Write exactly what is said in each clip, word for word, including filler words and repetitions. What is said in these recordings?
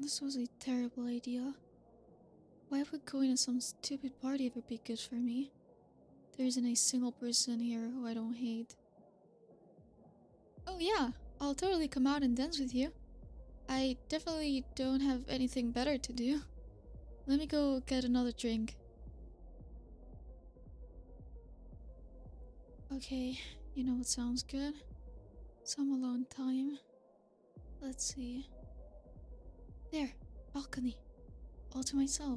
This was a terrible idea. Why would going to some stupid party ever be good for me? There isn't a single person here who I don't hate. Oh yeah, I'll totally come out and dance with you. I definitely don't have anything better to do. Let me go get another drink. Okay, you know what sounds good? Some alone time. Let's see. There, balcony. All to myself.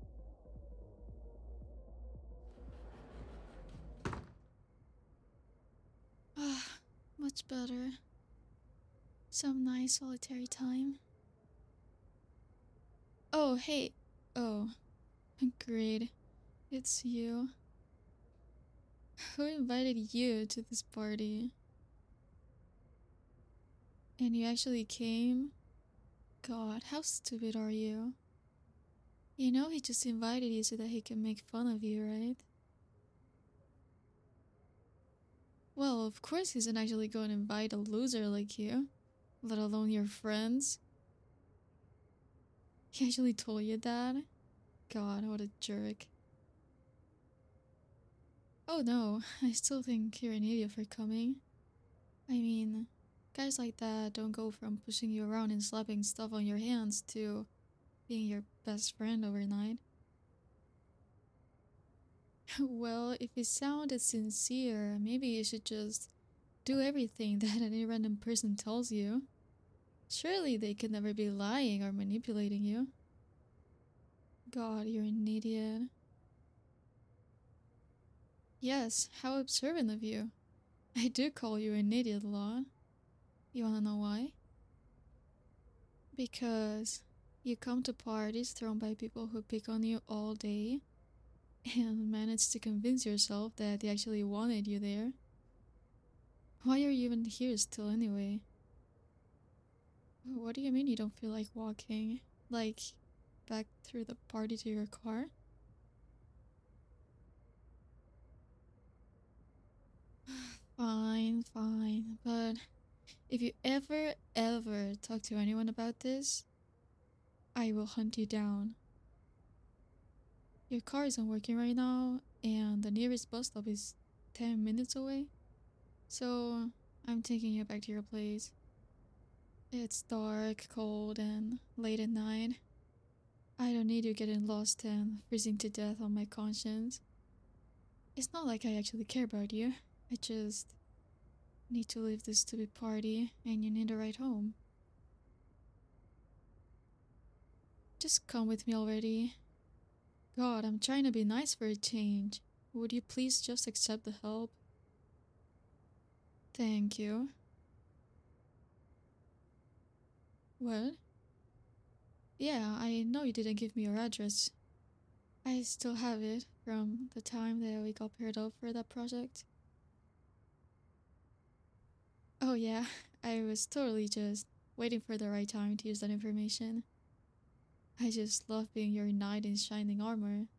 Ah, much better. Some nice solitary time. Oh, hey. Oh, great. It's you. Who invited you to this party? And you actually came? God, how stupid are you? You know he just invited you so that he can make fun of you, right? Well, of course he's not actually going to invite a loser like you, let alone your friends. He actually told you that? God, what a jerk. Oh no, I still think you're an idiot for coming. I mean, guys like that don't go from pushing you around and slapping stuff on your hands to being your best friend overnight. Well, if it sounded sincere, maybe you should just do everything that any random person tells you. Surely they could never be lying or manipulating you. God, you're an idiot. Yes, how observant of you. I do call you an idiot a lot. You wanna know why? Because you come to parties thrown by people who pick on you all day and manage to convince yourself that they actually wanted you there. Why are you even here still anyway? What do you mean you don't feel like walking? Like, back through the party to your car? Fine, fine, but if you ever, ever talk to anyone about this, I will hunt you down. Your car isn't working right now, and the nearest bus stop is ten minutes away, so I'm taking you back to your place. It's dark, cold, and late at night. I don't need you getting lost and freezing to death on my conscience. It's not like I actually care about you. I just need to leave this stupid party and you need a ride home. Just come with me already. God, I'm trying to be nice for a change. Would you please just accept the help? Thank you. What? Yeah, I know you didn't give me your address. I still have it from the time that we got paired up for that project. Oh yeah, I was totally just waiting for the right time to use that information. I just love being your knight in shining armor.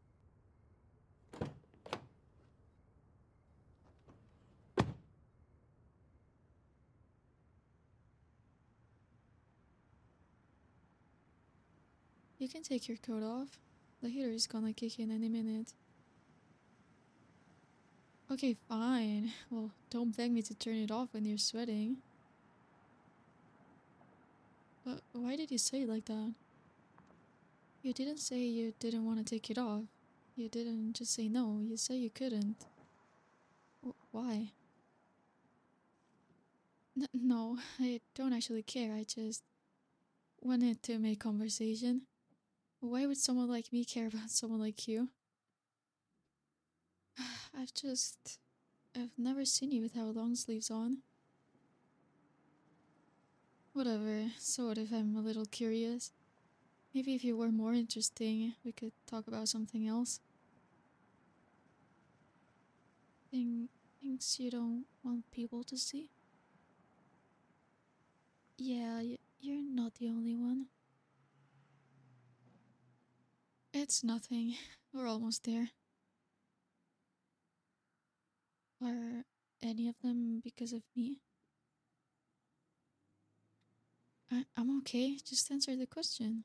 You can take your coat off. The heater is gonna kick in any minute. Okay, fine. Well, don't beg me to turn it off when you're sweating. But why did you say it like that? You didn't say you didn't want to take it off. You didn't just say no, you said you couldn't. W why? N no, I don't actually care, I just wanted to make conversation. Why would someone like me care about someone like you? I've just... I've never seen you without long sleeves on. Whatever, so what if I'm a little curious? Maybe if you were more interesting, we could talk about something else. Thing, things you don't want people to see? Yeah, y you're not the only one. It's nothing. We're almost there. Are any of them because of me? I, I'm okay. Just answer the question.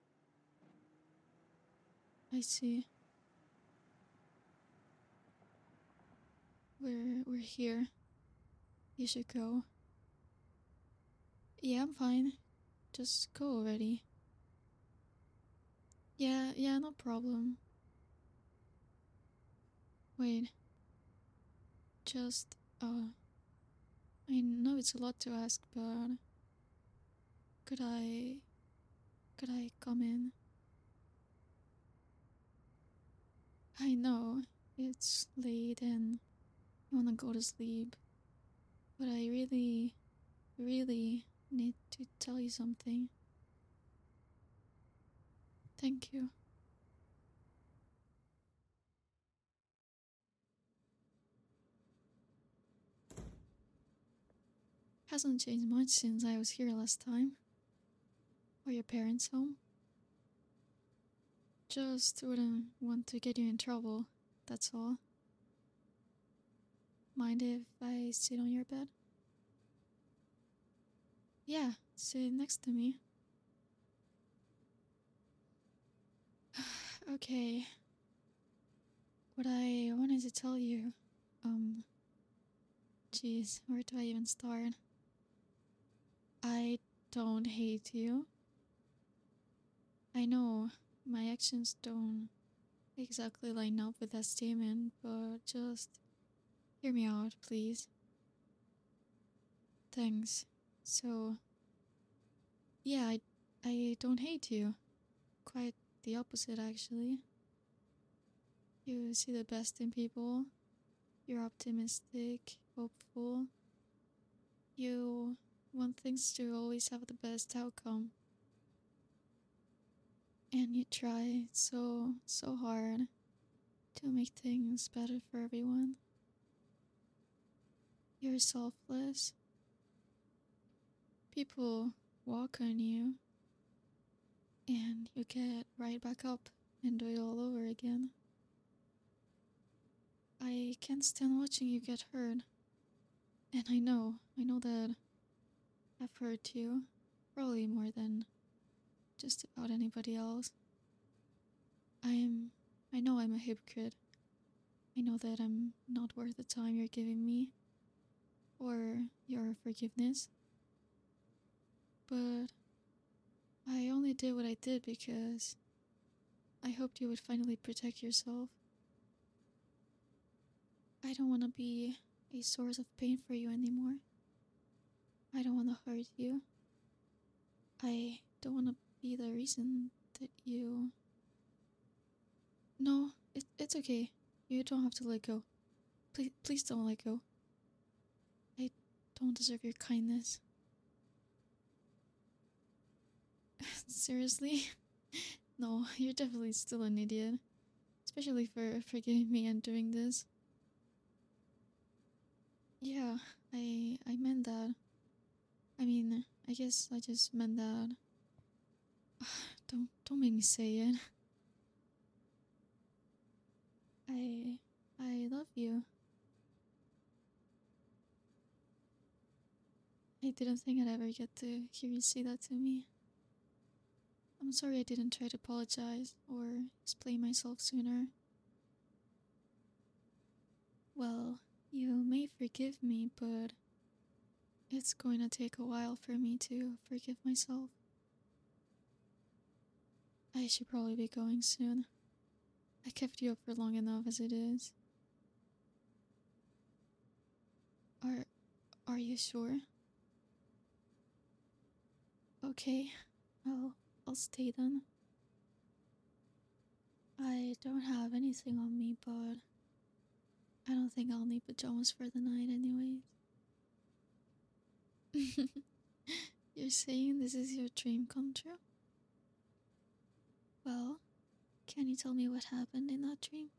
I see. We're we're here. You should go. Yeah, I'm fine. Just go already. Yeah, yeah, no problem. Wait, just uh I know it's a lot to ask, but could I could I come in? I know it's late and you wanna go to sleep, but I really, really need to tell you something. Thank you. Hasn't changed much since I was here last time. Or your parents' home. Just wouldn't want to get you in trouble, that's all. Mind if I sit on your bed? Yeah, sit next to me. Okay. What I wanted to tell you, um, jeez, where do I even start? I don't hate you. I know my actions don't exactly line up with that statement, but just hear me out, please. Thanks. So, yeah, I, I don't hate you. Quite the opposite, actually. You see the best in people. You're optimistic, hopeful. You want things to always have the best outcome. And you try so, so hard to make things better for everyone. You're selfless. People walk on you, and you get right back up and do it all over again. I can't stand watching you get hurt. And I know, I know that I've hurt you, probably more than just about anybody else. I'm, I know I'm a hypocrite. I know that I'm not worth the time you're giving me or your forgiveness. But I only did what I did because I hoped you would finally protect yourself. I don't want to be a source of pain for you anymore. I don't want to hurt you. I don't want to be the reason that you... No, it, it's okay. You don't have to let go. Please, please don't let go. I don't deserve your kindness. Seriously? No, you're definitely still an idiot. Especially for forgiving me and doing this. Yeah, I I meant that. I mean, I guess I just meant that. Don't don't make me say it. I I love you. I didn't think I'd ever get to hear you say that to me. I'm sorry I didn't try to apologize or explain myself sooner. Well, you may forgive me, but it's going to take a while for me to forgive myself. I should probably be going soon. I kept you up for long enough as it is. Are are you sure? Okay, I'll I'll stay then. I don't have anything on me, but I don't think I'll need pajamas for the night anyways. You're saying this is your dream come true? Well, can you tell me what happened in that dream?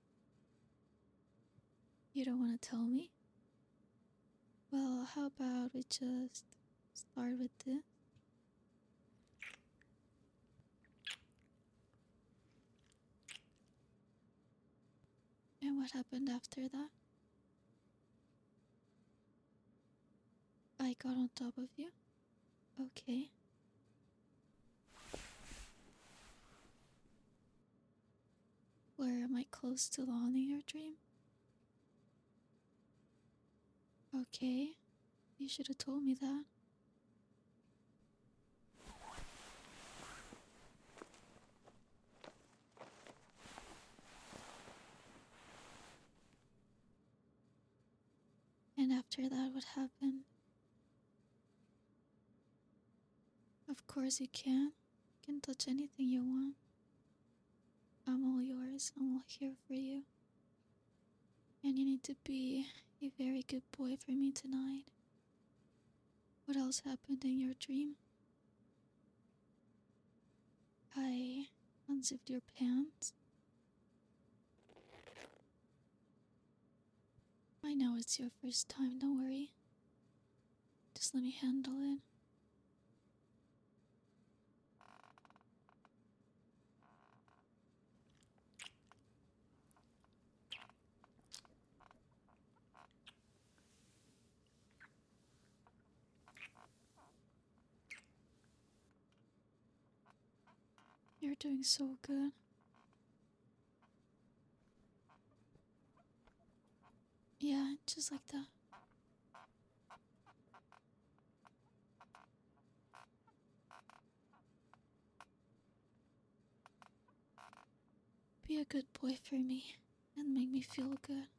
You don't want to tell me? Well, how about we just start with this? And what happened after that? I got on top of you? Okay. Where am I close to Lon in your dream? Okay. You should have told me that. And after that, what happened? Of course you can. You can touch anything you want. I'm all yours. I'm all here for you. And you need to be a very good boy for me tonight. What else happened in your dream? I unzipped your pants. I know it's your first time, don't worry. Just let me handle it. You're doing so good. Yeah, just like that. Be a good boy for me and make me feel good.